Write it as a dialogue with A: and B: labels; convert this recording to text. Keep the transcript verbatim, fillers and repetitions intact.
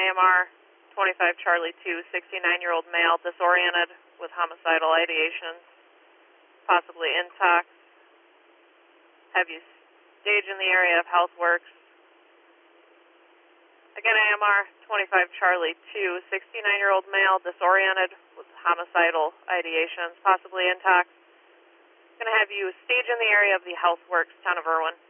A: M R twenty-five Charlie two, sixty-nine-year-old male, disoriented with homicidal ideations, possibly intox. Have you staged in the area of Healthworks? Again, A M R twenty-five Charlie two, sixty-nine-year-old male, disoriented with homicidal ideations, possibly intox. Going to have you stage in the area of the Healthworks, town of Irwin.